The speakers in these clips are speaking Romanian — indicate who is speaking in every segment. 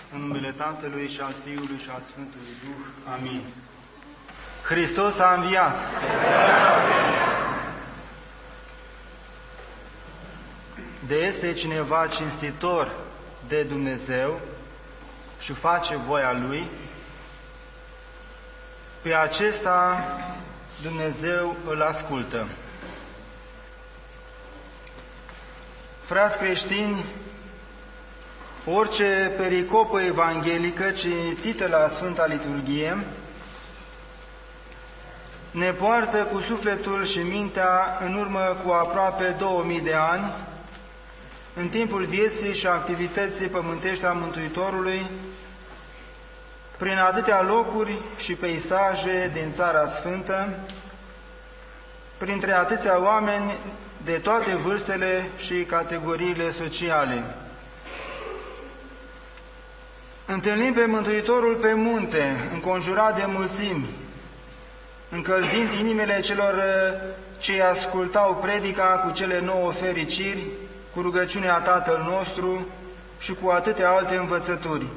Speaker 1: În numele Tatălui și al Fiului și al Sfântului Duh. Amin. Hristos a înviat! De este cineva cinstitor de Dumnezeu și face voia Lui, pe acesta Dumnezeu îl ascultă. Frați creștini, orice pericopă evanghelică citită la Sfânta Liturghie ne poartă cu sufletul și mintea în urmă cu aproape 2000 de ani, în timpul vieții și activității pământești a Mântuitorului, prin atâtea locuri și peisaje din Țara Sfântă, printre atâția oameni de toate vârstele și categoriile sociale. Întâlnim pe Mântuitorul pe munte, înconjurat de mulțimi, încălzind inimile celor ce ascultau predica cu cele 9 fericiri, cu rugăciunea Tatăl nostru și cu atâtea alte învățături.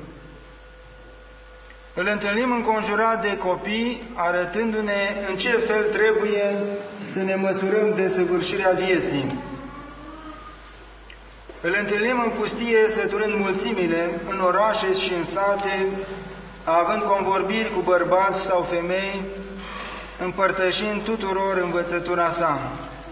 Speaker 1: Îl întâlnim înconjurat de copii, arătându-ne în ce fel trebuie să ne măsurăm desăvârșirea vieții. Îl întâlnim în pustie, săturând mulțimile, în orașe și în sate, având convorbiri cu bărbați sau femei, împărtășind tuturor învățătura sa.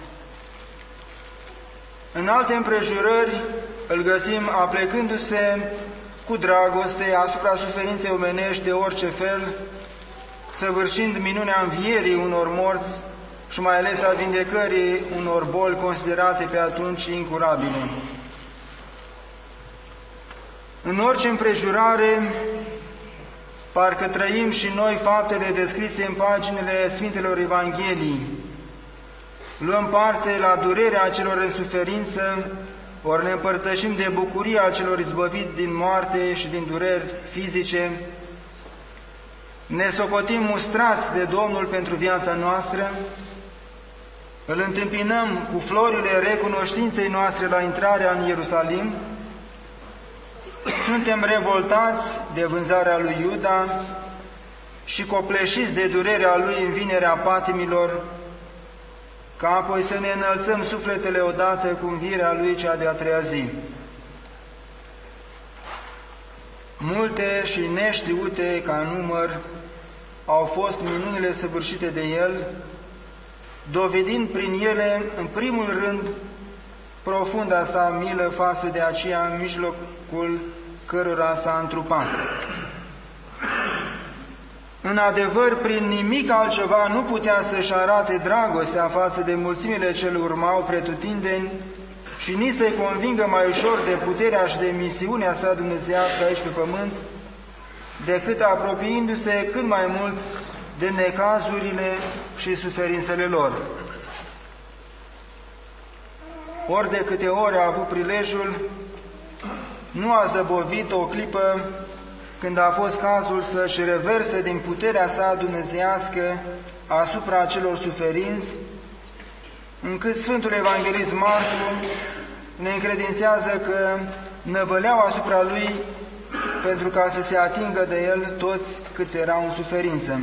Speaker 1: În alte împrejurări îl găsim aplecându-se cu dragoste asupra suferinței omenești de orice fel, săvârșind minunea învierii unor morți și mai ales a vindecării unor boli considerate pe atunci incurabile. În orice împrejurare, parcă trăim și noi faptele descrise în paginile Sfintelor Evanghelii. Luăm parte la durerea celor în suferință, ori ne împărtășim de bucuria celor izbăviți din moarte și din dureri fizice, ne socotim mustrați de Domnul pentru viața noastră, îl întâmpinăm cu florile recunoștinței noastre la intrarea în Ierusalim, suntem revoltați de vânzarea lui Iuda și copleșiți de durerea lui în vinerea patimilor, ca apoi să ne înălțăm sufletele odată cu învierea lui cea de-a treia zi. Multe și neștiute ca număr au fost minunile săvârșite de el, dovedind prin ele, în primul rând, profunda sa milă față de aceea în mijlocul cărora s-a întrupat. În adevăr, prin nimic altceva nu putea să-și arate dragostea față de mulțimile ce îl urmau pretutindeni și nici să-i convingă mai ușor de puterea și de misiunea sa dumnezeiască aici pe pământ, decât apropiindu-se cât mai mult de necazurile și suferințele lor. Ori de câte ori a avut prilejul, nu a zăbovit o clipă când a fost cazul să-și reverse din puterea sa dumnezeiască asupra celor suferinți, încât Sfântul Evanghelist Marcu ne încredințează că năvăleau asupra lui pentru ca să se atingă de el toți câți erau în suferință.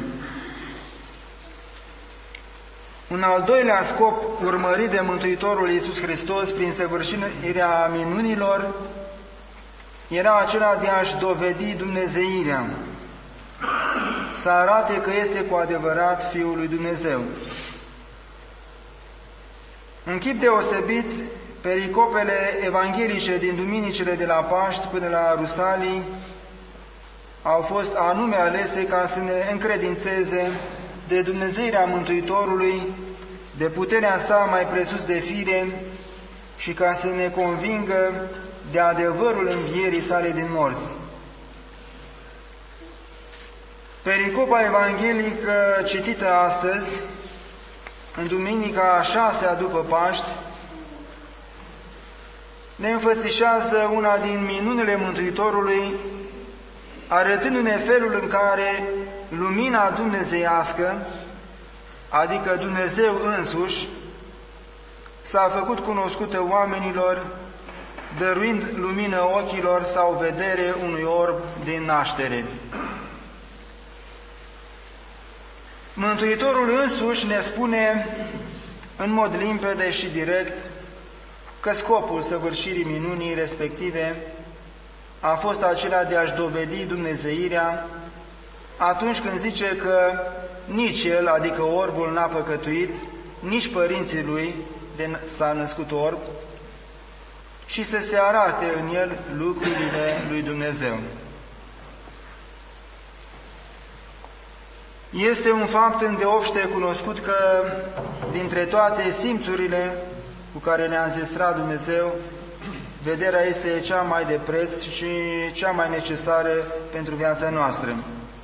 Speaker 1: Un al doilea scop urmărit de Mântuitorul Iisus Hristos prin săvârșirea minunilor era acela de a-și dovedi dumnezeirea, să arate că este cu adevărat Fiul lui Dumnezeu. În chip deosebit, pericopele evanghelice din duminicile de la Paști până la Rusalii au fost anume alese ca să ne încredințeze de dumnezeirea Mântuitorului, de puterea sa mai presus de fire și ca să ne convingă de adevărul învierii sale din morți. Pericopa evanghelică citită astăzi, în duminica a 6-a după Paști, ne înfățișează una din minunile Mântuitorului, arătându-ne felul în care lumina dumnezeiască, adică Dumnezeu însuși, s-a făcut cunoscută oamenilor dăruind lumină ochilor sau vedere unui orb din naștere. Mântuitorul însuși ne spune în mod limpede și direct că scopul săvârșirii minunii respective a fost acela de a-și dovedi dumnezeirea atunci când zice că nici el, adică orbul, n-a păcătuit, nici părinții lui s-a născut orb, și să se arate în el lucrurile lui Dumnezeu. Este un fapt îndeopște cunoscut că dintre toate simțurile cu care ne-a înzestrat Dumnezeu, vederea este cea mai de preț și cea mai necesară pentru viața noastră.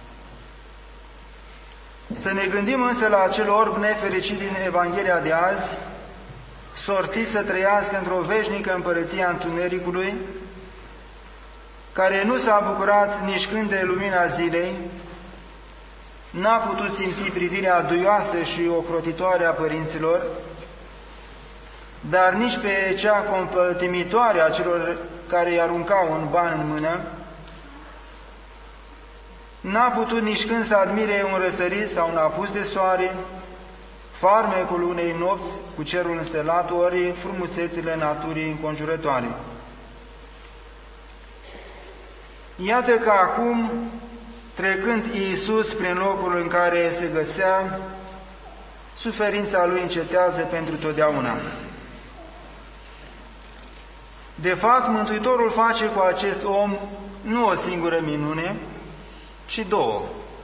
Speaker 1: Să ne gândim însă la acel orb nefericit din Evanghelia de azi, sortit să trăiască într-o veșnică împărăție a întunericului, care nu s-a bucurat nici când de lumina zilei, n-a putut simți privirea duioasă și ocrotitoare a părinților, dar nici pe cea compătimitoare a celor care îi aruncau un ban în mână, n-a putut nici când să admire un răsărit sau un apus de soare, farmecul unei nopți cu cerul înstelat, ori frumusețile naturii înconjurătoare. Iată că acum, trecând Iisus prin locul în care se găsea, suferința lui încetează pentru totdeauna. De fapt, Mântuitorul face cu acest om nu o singură minune, ci două.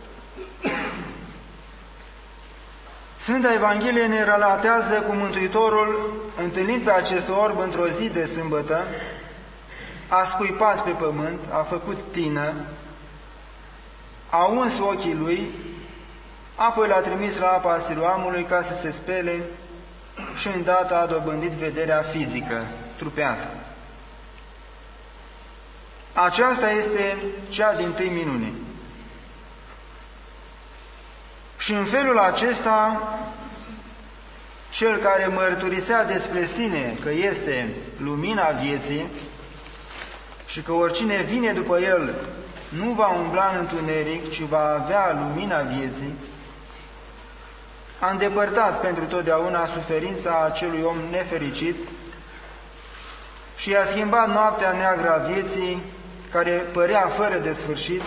Speaker 1: Sfânta Evanghelie ne relatează cum Mântuitorul, întâlnind pe acest orb într-o zi de sâmbătă, a scuipat pe pământ, a făcut tină, a uns ochii lui, apoi l-a trimis la apa Siloamului ca să se spele și îndată a dobândit vederea fizică, trupească. Aceasta este cea dintâi minune. Și în felul acesta, cel care mărturisea despre sine că este lumina vieții și că oricine vine după el nu va umbla în întuneric, ci va avea lumina vieții, a îndepărtat pentru totdeauna suferința acelui om nefericit și i-a schimbat noaptea neagră a vieții, care părea fără de sfârșit,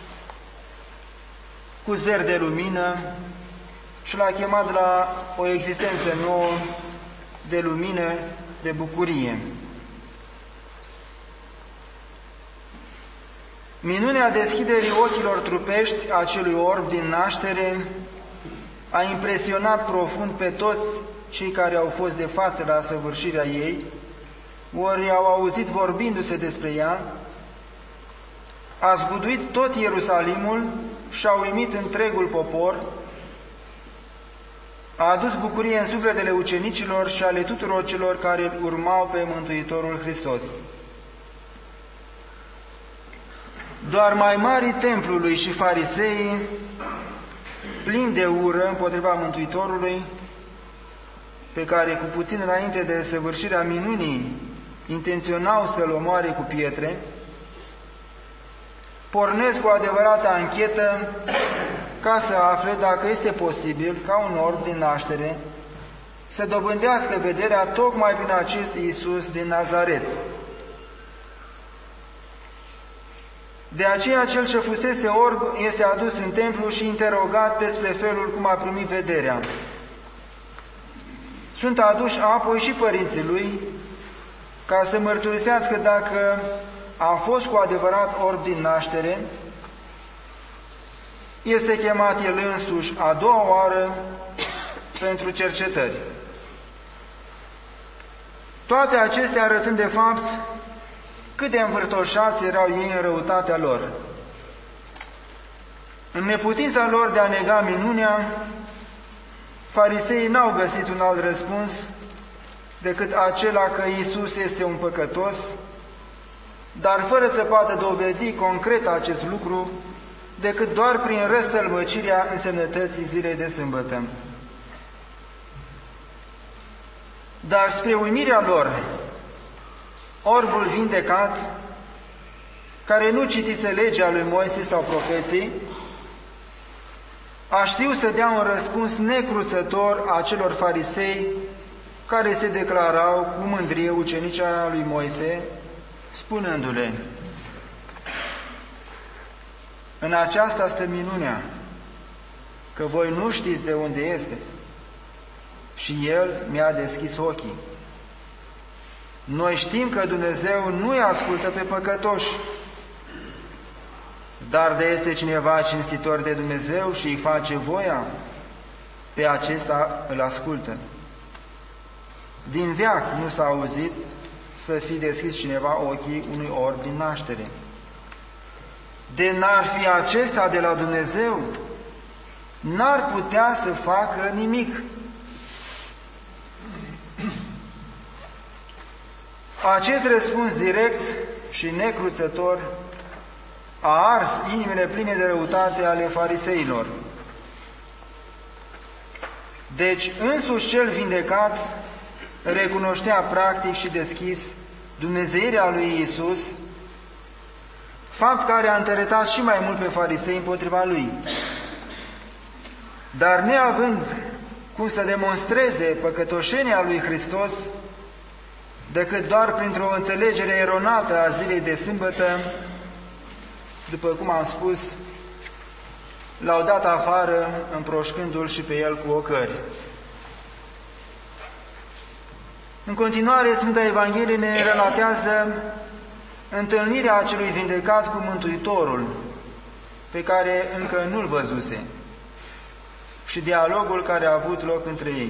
Speaker 1: cu zer de lumină și l-a chemat la o existență nouă de lumină, de bucurie. Minunea deschiderii ochilor trupești acelui orb din naștere a impresionat profund pe toți cei care au fost de față la săvârșirea ei, ori au auzit vorbindu-se despre ea, a zguduit tot Ierusalimul și a uimit întregul popor, a adus bucurie în sufletele ucenicilor și ale tuturor celor care îl urmau pe Mântuitorul Hristos. Doar mai marii templului și fariseii, plini de ură împotriva Mântuitorului, pe care cu puțin înainte de săvârșirea minunii intenționau să-l omoare cu pietre, pornesc cu adevărată anchetă ca să afle dacă este posibil ca un orb din naștere să dobândească vederea tocmai prin acest Iisus din Nazaret. De aceea cel ce fusese orb este adus în templu și interogat despre felul cum a primit vederea. Sunt aduși apoi și părinții lui ca să mărturisească dacă a fost cu adevărat orb din naștere. Este chemat el însuși a doua oară pentru cercetări. Toate acestea arătând de fapt cât de învârtoșați erau ei în răutatea lor. În neputința lor de a nega minunea, fariseii n-au găsit un alt răspuns decât acela că Iisus este un păcătos, dar fără să poată dovedi concret acest lucru, decât doar prin răstălmăcirea însemnătății zilei de sâmbătă. Dar spre uimirea lor, orbul vindecat, care nu citise legea lui Moise sau profeții, a știut să dea un răspuns necruțător acelor farisei care se declarau cu mândrie ucenici ai lui Moise, spunându-le: în aceasta stă minunea, că voi nu știți de unde este și El mi-a deschis ochii. Noi știm că Dumnezeu nu-i ascultă pe păcătoși, dar de este cineva cinstitor de Dumnezeu și îi face voia, pe acesta îl ascultă. Din veac nu s-a auzit să fi deschis cineva ochii unui orb din naștere. De n-ar fi acesta de la Dumnezeu, n-ar putea să facă nimic. Acest răspuns direct și necruțător a ars inimile pline de răutate ale fariseilor. Deci însuși cel vindecat recunoștea practic și deschis dumnezeirea lui Iisus, fapt care a întărătat și mai mult pe farisei împotriva lui. Dar neavând cum să demonstreze păcătoșenia lui Hristos, decât doar printr-o înțelegere eronată a zilei de sâmbătă, după cum am spus, l-au dat afară împroșcându-l și pe el cu ocări. În continuare, Sfânta Evanghelie ne relatează întâlnirea acelui vindecat cu Mântuitorul, pe care încă nu-l văzuse, și dialogul care a avut loc între ei.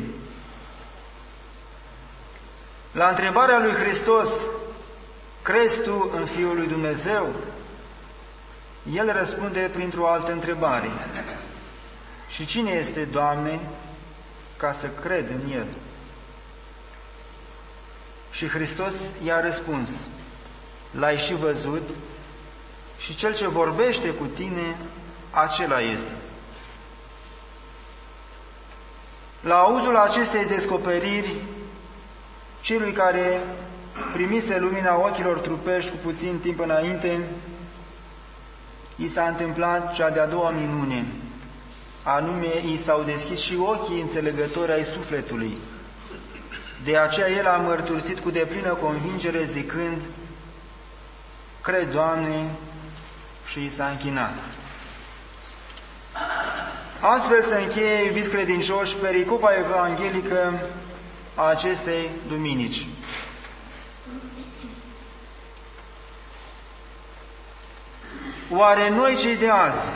Speaker 1: La întrebarea lui Hristos: crezi tu în Fiul lui Dumnezeu? El răspunde printr-o altă întrebare: și cine este, Doamne, ca să cred în El? Și Hristos i-a răspuns: l-ai și văzut și cel ce vorbește cu tine, acela este. La auzul acestei descoperiri, celui care primise lumina ochilor trupești cu puțin timp înainte, i s-a întâmplat cea de-a doua minune, anume i s-au deschis și ochii înțelegători ai sufletului. De aceea el a mărturisit cu deplină convingere zicând: cred, Doamne, și i s-a închinat. Astfel se încheie, iubiți credincioși, pericopa evanghelică a acestei duminici. Oare noi, cei de azi,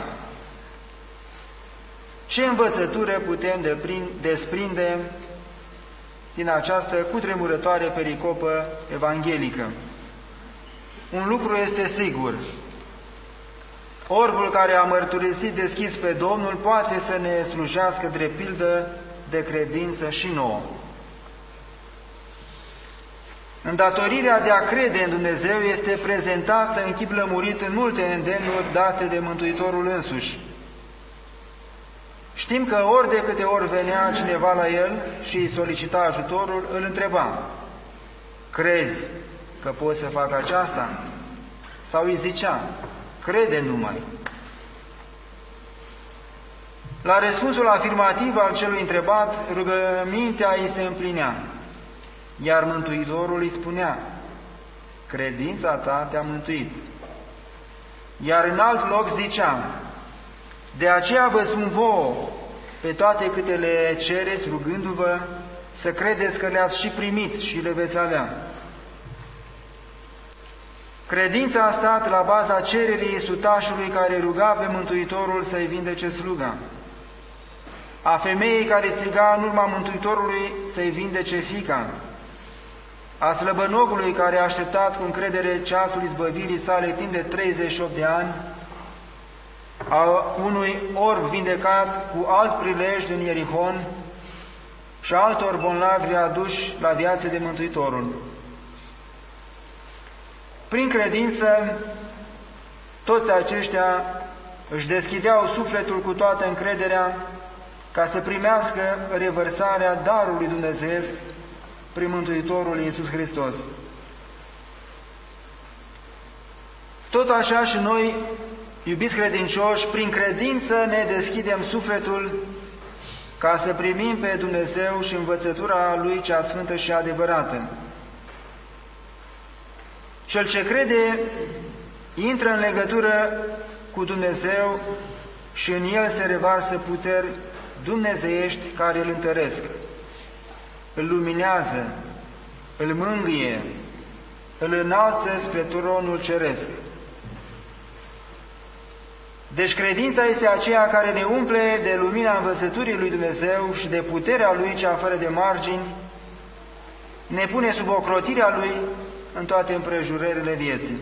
Speaker 1: ce învățătură putem desprinde din această cutremurătoare pericopă evanghelică? Un lucru este sigur: orbul care a mărturisit deschis pe Domnul poate să ne slujească drept pildă de credință și nouă. Îndatorirea de a crede în Dumnezeu este prezentată în chip lămurit în multe îndemnuri date de Mântuitorul însuși. Știm că ori de câte ori venea cineva la el și îi solicita ajutorul, îl întreba: crezi că poți să fac aceasta? Sau îi zicea: crede numai. La răspunsul afirmativ al celui întrebat, rugămintea îi se împlinea, iar Mântuitorul îi spunea: credința ta te-a mântuit. Iar în alt loc zicea: de aceea vă spun vouă, pe toate câte le cereți rugându-vă, să credeți că le-ați și primit și le veți avea. Credința a stat la baza cererii sutașului care ruga pe Mântuitorul să-i vindece sluga, a femeii care striga în urma Mântuitorului să-i vindece fiica, a slăbănogului care a așteptat cu încredere ceasul izbăvirii sale timp de 38 de ani, a unui orb vindecat cu alt prilej din Ierihon și altor bolnavi aduși la viață de Mântuitorul. Prin credință, toți aceștia își deschideau sufletul cu toată încrederea ca să primească revărsarea darului dumnezeiesc prin Mântuitorul Iisus Hristos. Tot așa și noi, iubiți credincioși, prin credință ne deschidem sufletul ca să primim pe Dumnezeu și învățătura Lui cea sfântă și adevărată. Cel ce crede intră în legătură cu Dumnezeu și în el se revarsă puteri dumnezeiești care îl întăresc, îl luminează, îl mângâie, îl înalță spre tronul ceresc. Deci credința este aceea care ne umple de lumina învățăturii lui Dumnezeu și de puterea Lui cea fără de margini, ne pune sub ocrotirea Lui în toate împrejurările vieții.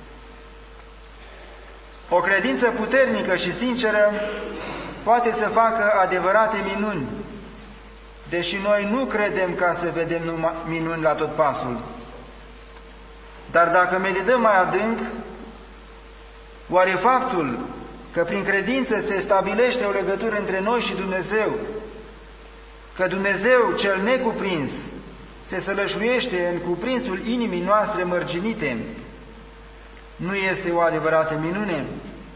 Speaker 1: O credință puternică și sinceră poate să facă adevărate minuni, deși noi nu credem ca să vedem numai minuni la tot pasul. Dar dacă medităm mai adânc, oare faptul că prin credință se stabilește o legătură între noi și Dumnezeu, că Dumnezeu cel necuprins se sălășluiește în cuprinsul inimii noastre mărginite, nu este o adevărată minune?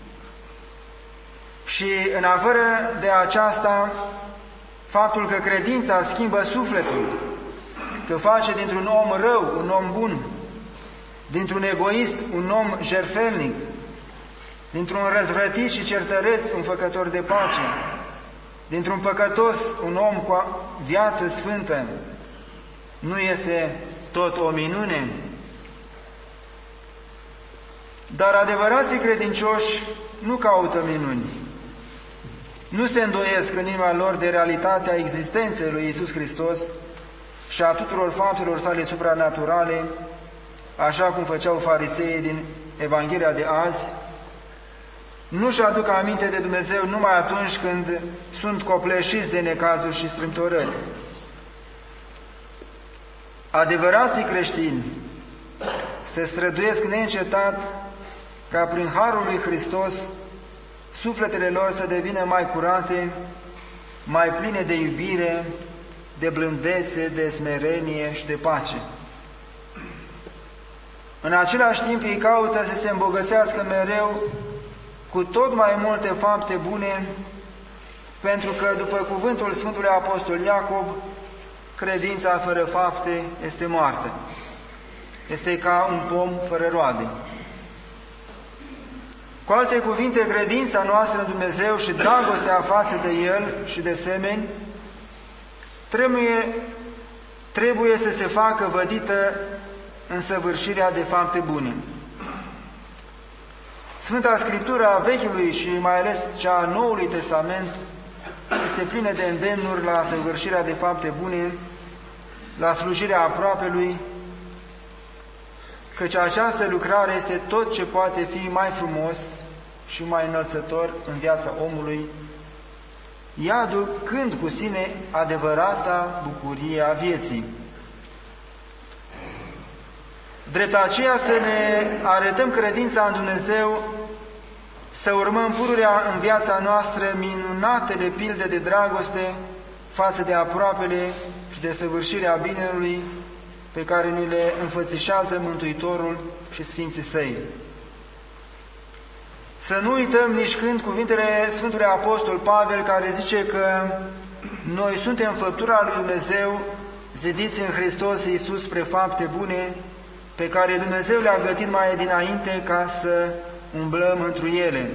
Speaker 1: Și în afară de aceasta, faptul că credința schimbă sufletul, că face dintr-un om rău un om bun, dintr-un egoist un om jertfelnic, dintr-un răzvrătit și certăreț un făcător de pace, dintr-un păcătos un om cu viață sfântă, nu este tot o minune? Dar adevărații credincioși nu caută minuni. Nu se îndoiesc în inima lor de realitatea existenței lui Iisus Hristos și a tuturor faptelor sale supranaturale, așa cum făceau fariseii din Evanghelia de azi. Nu-și aduc aminte de Dumnezeu numai atunci când sunt copleșiți de necazuri și strâmtorări. Adevărații creștini se străduiesc neîncetat ca prin harul lui Hristos sufletele lor să devină mai curate, mai pline de iubire, de blândețe, de smerenie și de pace. În același timp ei caută să se îmbogățească mereu cu tot mai multe fapte bune, pentru că, după cuvântul Sfântului Apostol Iacob, credința fără fapte este moartă. Este ca un pom fără roade. Cu alte cuvinte, credința noastră în Dumnezeu și dragostea față de El și de semeni trebuie să se facă vădită în săvârșirea de fapte bune. Sfânta Scriptură a Vechiului și mai ales cea a Noului Testament este plină de îndemnuri la săvârșirea de fapte bune, la slujirea aproapelui, căci această lucrare este tot ce poate fi mai frumos și mai înălțător în viața omului, ea aducând cu sine adevărata bucurie a vieții. Drept aceea să ne arătăm credința în Dumnezeu, să urmăm pururea în viața noastră minunatele pilde de dragoste față de aproapele și de săvârșirea binelui pe care ni le înfățișează Mântuitorul și Sfinții Săi. Să nu uităm nici când cuvintele Sfântului Apostol Pavel, care zice că noi suntem făptura lui Dumnezeu, zidiți în Hristos Iisus spre fapte bune, pe care Dumnezeu le-a gătit mai dinainte ca să umblăm întru ele.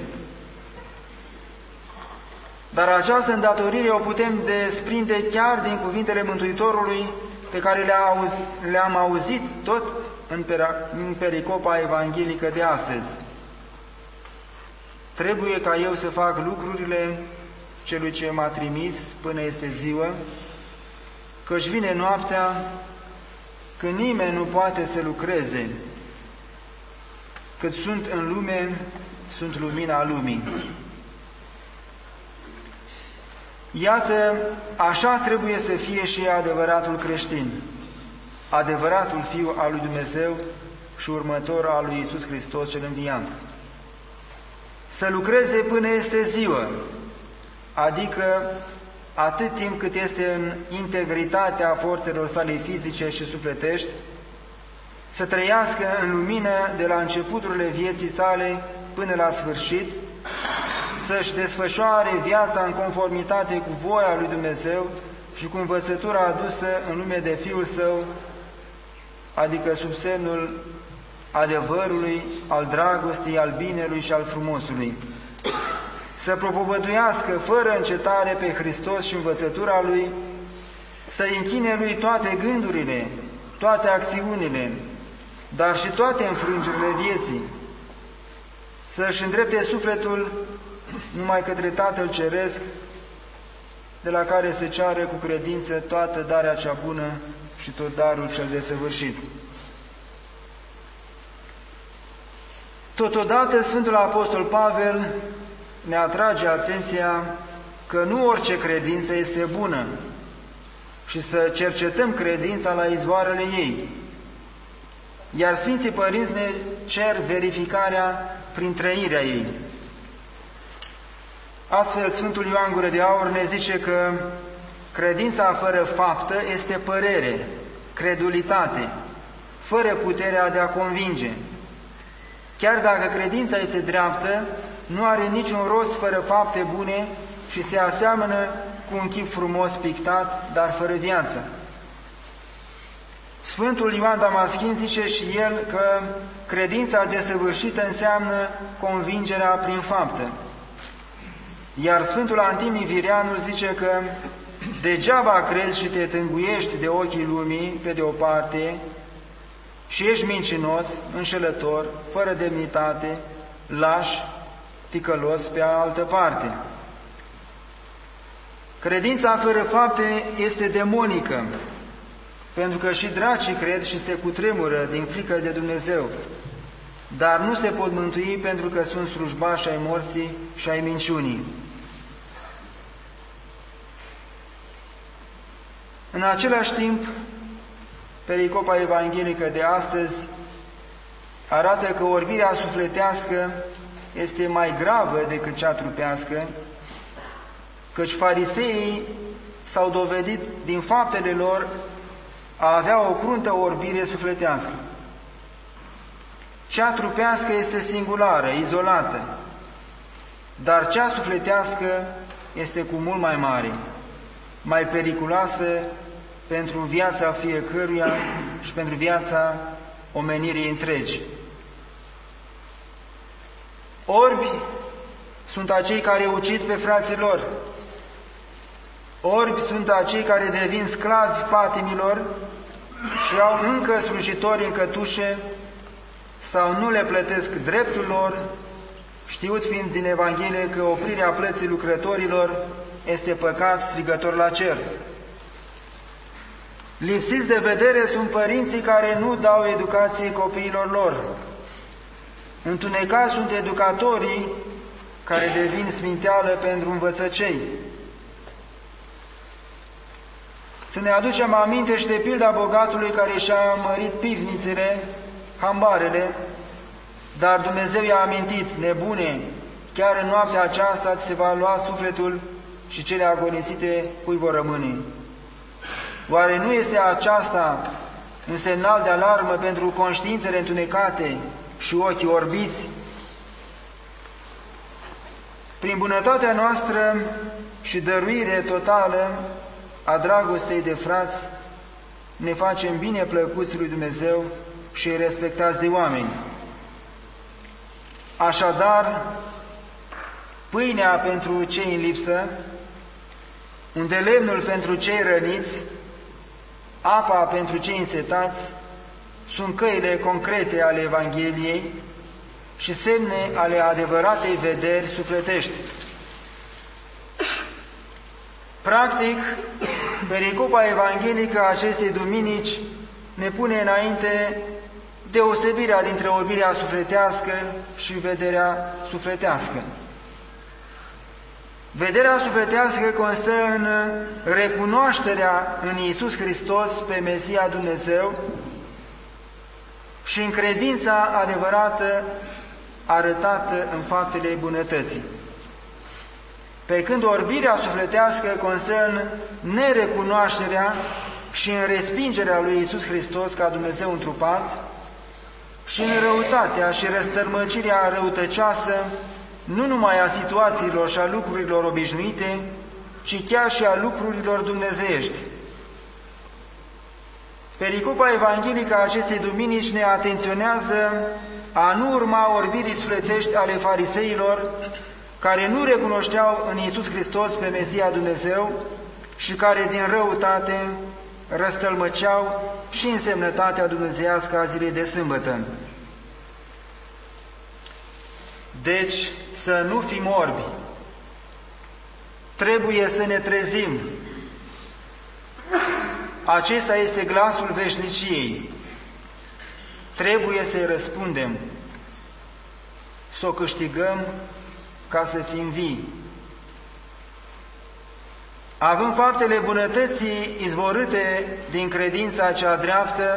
Speaker 1: Dar această îndatorire o putem desprinde chiar din cuvintele Mântuitorului pe care le-am auzit tot în pericopa evanghelică de astăzi. Trebuie ca eu să fac lucrurile celui ce m-a trimis până este ziua, căci vine noaptea când nimeni nu poate să lucreze. Cât sunt în lume, sunt lumina lumii. Iată, așa trebuie să fie și adevăratul creștin, adevăratul Fiu al lui Dumnezeu și următor al lui Iisus Hristos cel înviat. Să lucreze până este ziua, adică atât timp cât este în integritatea forțelor sale fizice și sufletești, să trăiască în lumină de la începuturile vieții sale până la sfârșit, să-și desfășoare viața în conformitate cu voia lui Dumnezeu și cu învățătura adusă în lume de Fiul Său, adică sub semnul adevărului, al dragostei, al binelui și al frumosului. Să propovăduiască fără încetare pe Hristos și învățătura Lui, să închine Lui toate gândurile, toate acțiunile, dar și toate înfrângerile vieții, să-și îndrepte sufletul numai către Tatăl Ceresc, de la care se ceară cu credință toată darea cea bună și tot darul cel desăvârșit. Totodată, Sfântul Apostol Pavel ne atrage atenția că nu orice credință este bună și să cercetăm credința la izvoarele ei. Iar Sfinții Părinți ne cer verificarea prin trăirea ei. Astfel, Sfântul Ioan Gură de Aur ne zice că credința fără faptă este părere, credulitate, fără puterea de a convinge. Chiar dacă credința este dreaptă, nu are niciun rost fără fapte bune și se aseamănă cu un chip frumos pictat, dar fără viață. Sfântul Ioan Damaschin zice și el că credința desăvârșită înseamnă convingerea prin faptă. Iar Sfântul Antimii Virianul zice că degeaba crezi și te tânguiești de ochii lumii, pe de o parte, și ești mincinos, înșelător, fără demnitate, laș, ticălos pe altă parte. Credința fără fapte este demonică, pentru că și dracii cred și se cutremură din frică de Dumnezeu, dar nu se pot mântui pentru că sunt slujbași ai morții și ai minciunii. În același timp, pericopa evanghelică de astăzi arată că orbirea sufletească este mai gravă decât cea trupească, căci fariseii s-au dovedit din faptele lor a avea o cruntă orbire sufletească. Cea trupească este singulară, izolată, dar cea sufletească este cu mult mai mare, mai periculoasă pentru viața fiecăruia și pentru viața omenirii întregi. Orbi sunt acei care ucid pe frații lor, orbi sunt acei care devin sclavi patimilor și au încă slujitori în cătușe sau nu le plătesc dreptul lor, știut fiind din Evanghelie că oprirea plății lucrătorilor este păcat strigător la cer. Lipsiți de vedere sunt părinții care nu dau educație copiilor lor. Întunecați sunt educatorii care devin sminteală pentru învățăcei. Să ne aducem aminte și de pilda bogatului care și-a mărit pivnițele, hambarele, dar Dumnezeu i-a amintit: nebune, chiar în noaptea aceasta ți se va lua sufletul și cele agonisite cui vor rămâne. Oare nu este aceasta un semnal de alarmă pentru conștiințele întunecate și ochii orbiți? Prin bunătatea noastră și dăruire totală a dragostei de frați, ne facem bine plăcuți lui Dumnezeu și îi respectați de oameni. Așadar, pâinea pentru cei în lipsă, unde lemnul pentru cei răniți, apa pentru cei însetați, sunt căile concrete ale Evangheliei și semne ale adevăratei vederi sufletești. Practic, pericopa evanghelică a acestei duminici ne pune înainte deosebirea dintre orbirea sufletească și vederea sufletească. Vederea sufletească constă în recunoașterea în Iisus Hristos pe Mesia Dumnezeu și în credința adevărată arătată în faptele bunătății. Pe când orbirea sufletească constă în nerecunoașterea și în respingerea lui Iisus Hristos ca Dumnezeu întrupat și în răutatea și răstărmăcirea răutăcioasă, nu numai a situațiilor și a lucrurilor obișnuite, ci chiar și a lucrurilor dumnezeiești. Pericopa evanghelică a acestei duminici ne atenționează a nu urma orbirii sufletești ale fariseilor, care nu recunoșteau în Iisus Hristos pe Mesia Dumnezeu și care din răutate răstălmăceau și însemnătatea dumnezeiască a zilei de sâmbătă. Deci să nu fim orbi, trebuie să ne trezim. Acesta este glasul veșniciei. Trebuie să-i răspundem, să o câștigăm ca să fim vii. Având faptele bunătății izvorâte din credința cea dreaptă,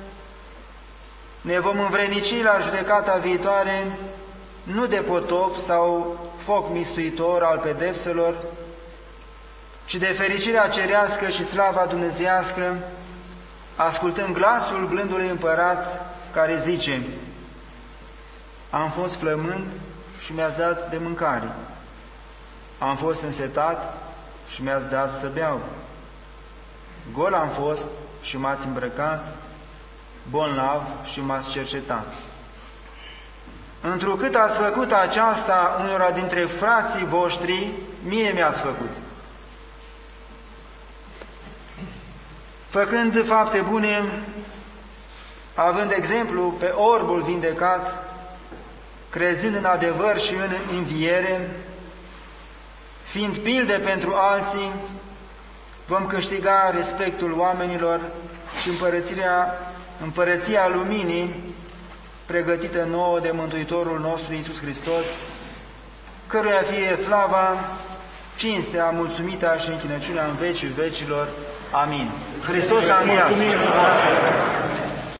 Speaker 1: ne vom învrednici la judecata viitoare, nu de potop sau foc mistuitor al pedepselor, ci de fericirea cerească și slava dumnezeiască, ascultând glasul blândului împărat care zice: am fost flămând și mi-ați dat de mâncare, am fost însetat și mi-ați dat să beau, gol am fost și m-ați îmbrăcat, bolnav și m-ați cercetat. Întrucât ați făcut aceasta unora dintre frații voștri, mie mi-ați făcut. Făcând fapte bune, având exemplu pe orbul vindecat, crezând în adevăr și în înviere, fiind pilde pentru alții, vom câștiga respectul oamenilor și împărăția luminii pregătită nouă de Mântuitorul nostru Iisus Hristos, căruia fie slava, cinstea, mulțumirea și închinăciunea în vecii vecilor. Amin. Hristos a înviat!